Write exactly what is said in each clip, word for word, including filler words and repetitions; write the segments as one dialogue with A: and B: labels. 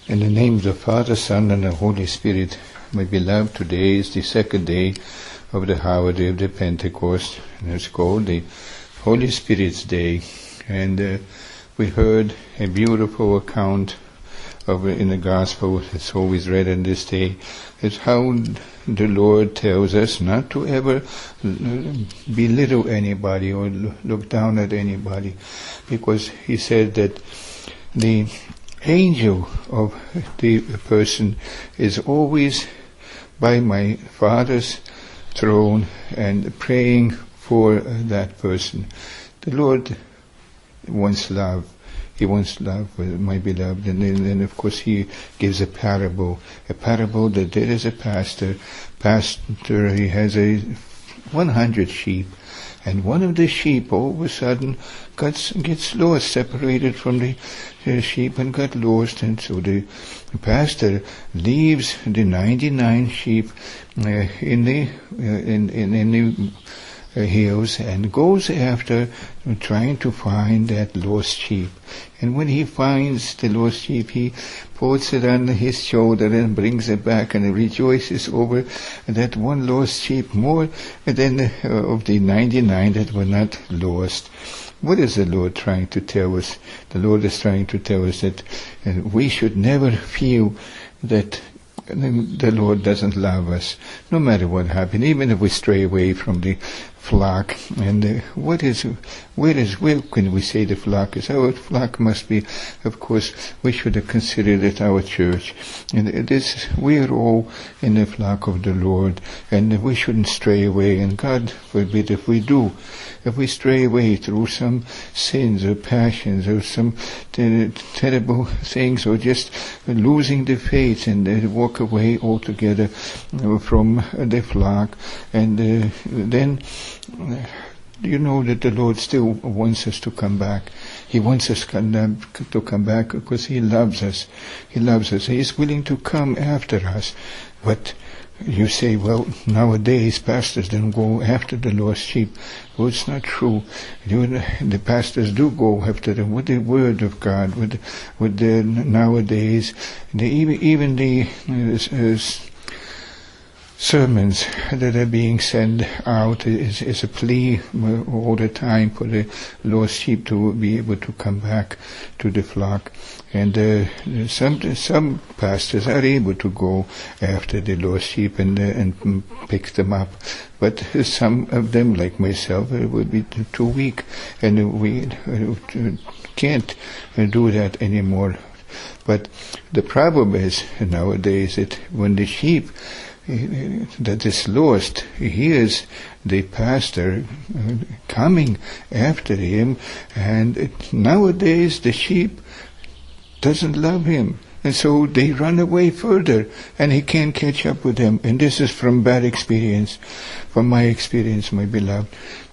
A: In the name of the Father, Son, and the Holy Spirit, my beloved, today is the second day of the holiday of the Pentecost, and it's called the Holy Spirit's Day. And uh, we heard a beautiful account of in the Gospel that's always read on this day. It's how the Lord tells us not to ever belittle anybody or look down at anybody, because He said that the angel of the person is always by my Father's throne and praying for that person. The Lord wants love. He wants love, my beloved. And then, then of course He gives a parable. A parable that there is a pastor. Pastor, he has a one hundred sheep. And one of the sheep all of a sudden gets, gets lost, separated from the, the sheep and got lost. And so the pastor leaves the ninety-nine sheep uh, in the uh, in, in, in the uh, hills and goes after trying to find that lost sheep. And when he finds the lost sheep, he puts it on his shoulder and brings it back and rejoices over that one lost sheep more than uh, of the ninety-nine that were not lost. What is the Lord trying to tell us? The Lord is trying to tell us that uh, we should never feel that the Lord doesn't love us, no matter what happens, even if we stray away from the flock. And uh, what is, where is, where can we say the flock is? Our flock must be, of course, we should have considered it our church. And this, we are all in the flock of the Lord, and we shouldn't stray away. And God forbid if we do, if we stray away through some sins or passions or some ter- terrible things, or just losing the faith and uh, walk away altogether from the flock, and uh, then you know that the Lord still wants us to come back. He wants us to come back because He loves us. He loves us. He is willing to come after us. But you say, well, nowadays pastors don't go after the lost sheep. Well, it's not true. The pastors do go after them with the Word of God, with with the nowadays, the, even even the uh, uh, sermons that are being sent out is, is a plea all the time for the lost sheep to be able to come back to the flock. And uh, some some pastors are able to go after the lost sheep and uh, and pick them up, but some of them, like myself, uh, would be too weak, and we uh, can't uh, do that anymore. But the problem is nowadays that when the sheep that is lost hears the pastor coming after him, and nowadays the sheep doesn't love him, and so they run away further, and he can't catch up with them. And this is from bad experience, from my experience, my beloved.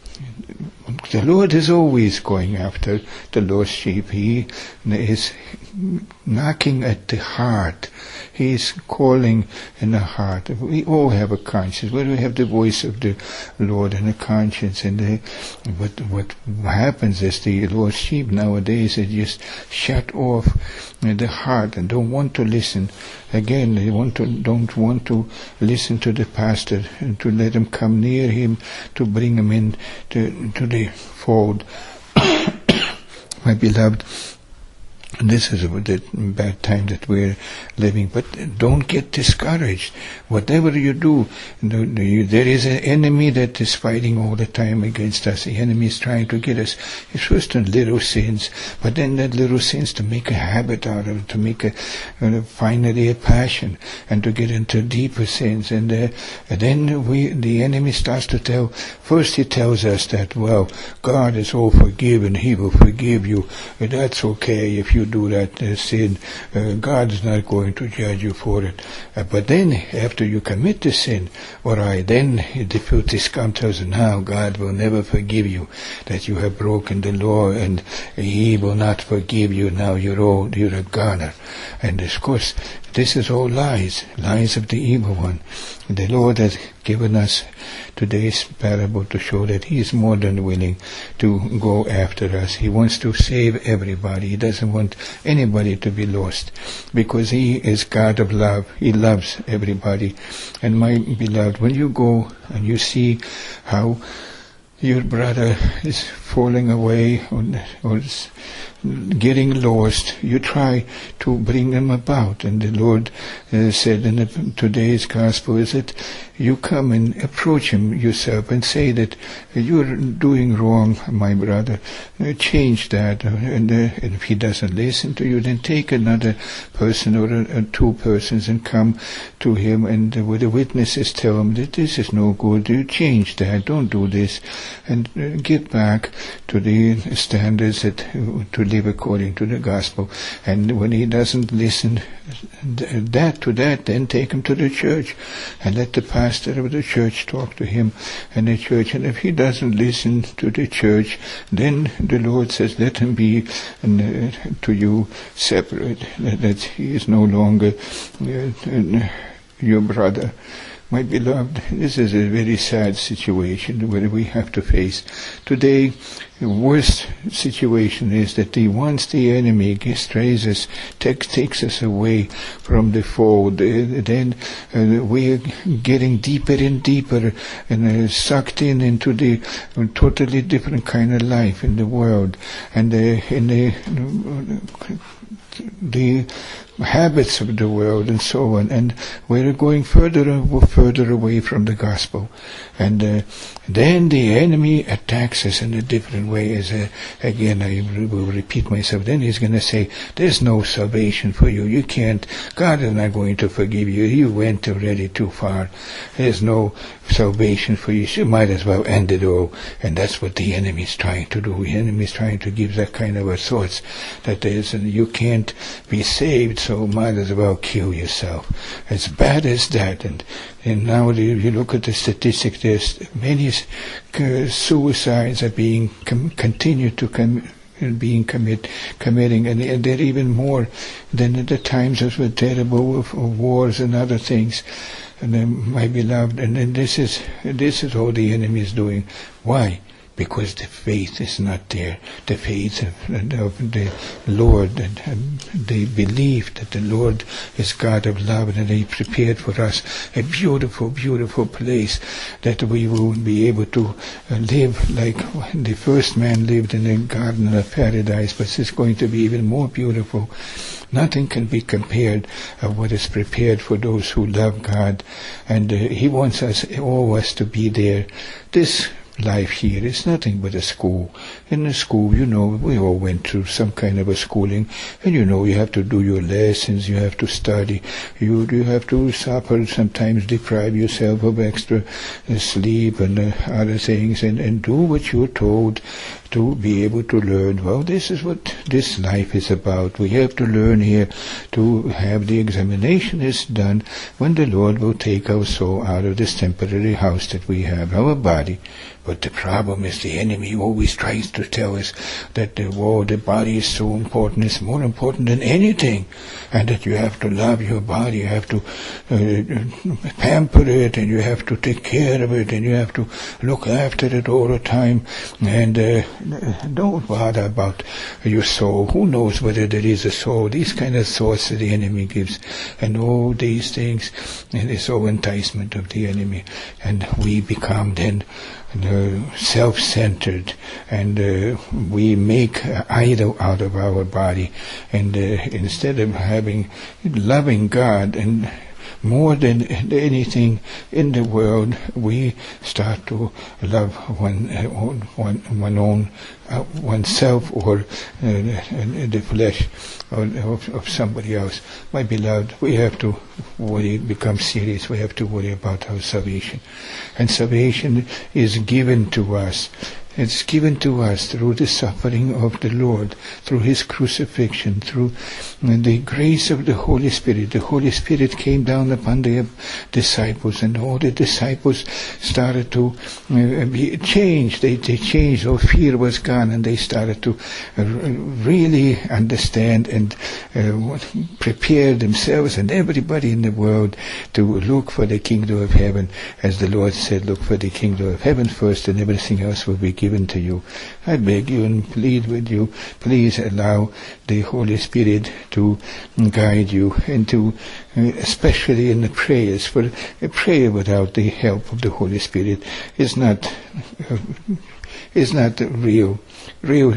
A: The Lord is always going after the lost sheep. He is knocking at the heart. He is calling in the heart. We all have a conscience. We have the voice of the Lord and a conscience. And the, what what happens is the lost sheep nowadays are just shut off the heart and don't want to listen. Again, they want to don't want to listen to the pastor and to let him come near him, to bring him in to to the fold. My beloved, this is the bad time that we're living, but don't get discouraged. Whatever you do, there is an enemy that is fighting all the time against us. The enemy is trying to get us, it's first in little sins, but then that little sins to make a habit out of it, to make a, uh, finally a passion, and to get into deeper sins. And, uh, and then we, the enemy starts to tell, first he tells us that, well, God is all forgiven, He will forgive you, that's okay if you do that uh, sin, uh, God is not going to judge you for it. Uh, but then, after you commit the sin, alright, then the difficulties come to us, now God will never forgive you, that you have broken the law, and He will not forgive you, now you're all, you're a goner. And of course, this is all lies, lies of the evil one. The Lord has given us today's parable to show that He is more than willing to go after us. He wants to save everybody. He doesn't want anybody to be lost, because He is God of love. He loves everybody. And my beloved, when you go and you see how your brother is falling away or, or is getting lost, you try to bring them about. And the Lord uh, said in the, today's gospel is that you come and approach him yourself and say that you're doing wrong, my brother. Uh, change that. And, uh, and if he doesn't listen to you, then take another person or uh, two persons and come to him, and uh, with the witnesses tell him that this is no good. You change that. Don't do this. And uh, get back to the standards that uh, to live according to the gospel. And when he doesn't listen that to that, then take him to the church and let the pastor of the church talk to him and the church. And if he doesn't listen to the church, then the Lord says, let him be uh, to you separate, that, that he is no longer uh, your brother. My beloved, this is a very sad situation where we have to face. Today, the worst situation is that the, once the enemy strays us, take, takes us away from the fold, uh, then uh, we're getting deeper and deeper and uh, sucked in into the uh, totally different kind of life in the world. And uh, in the uh, the habits of the world and so on, and we're going further and further away from the gospel. And uh, then the enemy attacks us in a different way. As uh, again, I will repeat myself. Then he's going to say, "There's no salvation for you. You can't. God is not going to forgive you. You went already too far. There's no salvation for you. You might as well end it all." And that's what the enemy is trying to do. The enemy is trying to give that kind of a thoughts that there's you can't be saved, so might as well kill yourself. As bad as that. And and now if you look at the statistics, there's many uh, suicides are being com- continue to come. being commit, committing, and, and they're even more than at the times of the terrible of, of wars and other things. And then, my beloved, and then this is this is all the enemy is doing. Why? Because the faith is not there. The faith of, of the Lord, and, and they believe that the Lord is God of love, and He prepared for us a beautiful, beautiful place that we will be able to uh, live like the first man lived in the Garden of Paradise, but it's going to be even more beautiful. Nothing can be compared of what is prepared for those who love God, and uh, He wants us, all us, to be there. This life here is nothing but a school. In a school, you know, we all went through some kind of a schooling, and you know, you have to do your lessons, you have to study, you you have to suffer, sometimes deprive yourself of extra uh, sleep and uh, other things, and, and do what you're told to be able to learn. Well, this is what this life is about. We have to learn here to have the examination is done when the Lord will take our soul out of this temporary house that we have, our body. But the problem is the enemy always tries to tell us that the war, the body is so important, it's more important than anything, and that you have to love your body, you have to uh, pamper it, and you have to take care of it, and you have to look after it all the time, and uh, don't bother about your soul. Who knows whether there is a soul? These kind of thoughts that the enemy gives, and all these things, and it's all enticement of the enemy, and we become then Uh, self-centered, and uh, we make an idol out of our body, and uh, instead of having loving God and more than anything in the world, we start to love one uh, one one own uh, oneself, or uh, the flesh of, of somebody else. My beloved, we have to worry, become serious. We have to worry about our salvation, and salvation is given to us. It's given to us through the suffering of the Lord, through His crucifixion, through the grace of the Holy Spirit. The Holy Spirit came down upon the disciples, and all the disciples started to uh, be changed. They, they changed. All fear was gone, and they started to uh, really understand and uh, prepare themselves and everybody in the world to look for the kingdom of heaven. As the Lord said, look for the kingdom of heaven first, and everything else will be given to you. I beg you and plead with you, please allow the Holy Spirit to guide you, and to, uh, especially in the prayers, for a prayer without the help of the Holy Spirit is not, uh, is not real, real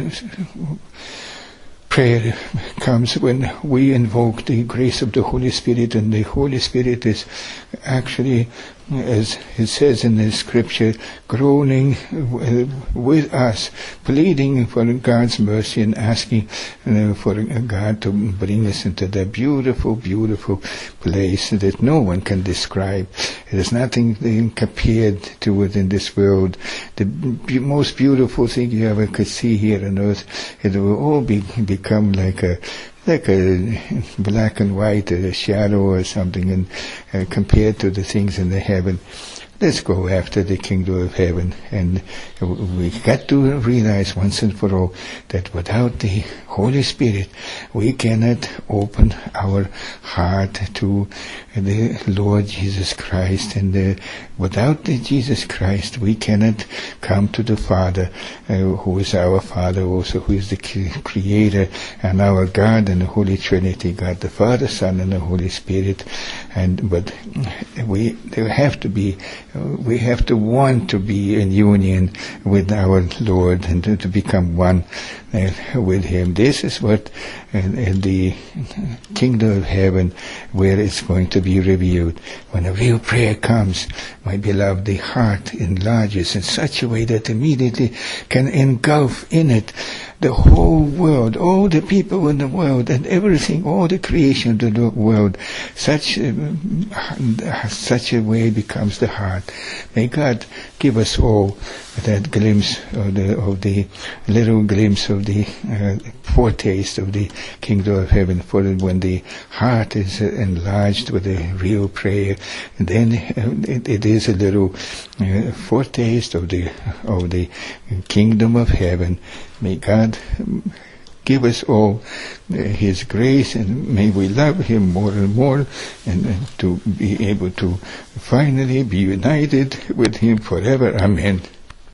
A: prayer comes when we invoke the grace of the Holy Spirit, and the Holy Spirit is actually, as it says in the scripture, groaning with us, pleading for God's mercy and asking uh, for God to bring us into that beautiful, beautiful place that no one can describe. There is nothing compared to it in this world. The b- most beautiful thing you ever could see here on earth, it will all be become like a like a black and white, a shadow or something, and uh, compared to the things in the heaven. Let's go after the kingdom of heaven, and we got to realize once and for all that without the Holy Spirit we cannot open our heart to the Lord Jesus Christ, and uh, without the Jesus Christ we cannot come to the Father, uh, who is our Father also, who is the Creator and our God and the Holy Trinity, God the Father, Son, and the Holy Spirit. And but we there have to be we have to want to be in union with our Lord and to, to become one uh, with Him. This is what uh, in the kingdom of heaven, where it's going to be revealed. When a real prayer comes, my beloved, the heart enlarges in such a way that immediately can engulf in it the whole world, all the people in the world, and everything, all the creation of the world. Such uh, such a way becomes the heart. May God give us all that glimpse of the, of the little glimpse of the uh, foretaste of the kingdom of heaven. For when the heart is uh, enlarged with a real prayer, then uh, it, it is a little uh, foretaste of the of the kingdom of heaven. May God give us all uh, His grace, and may we love Him more and more, and uh, to be able to finally be united with Him forever. Amen.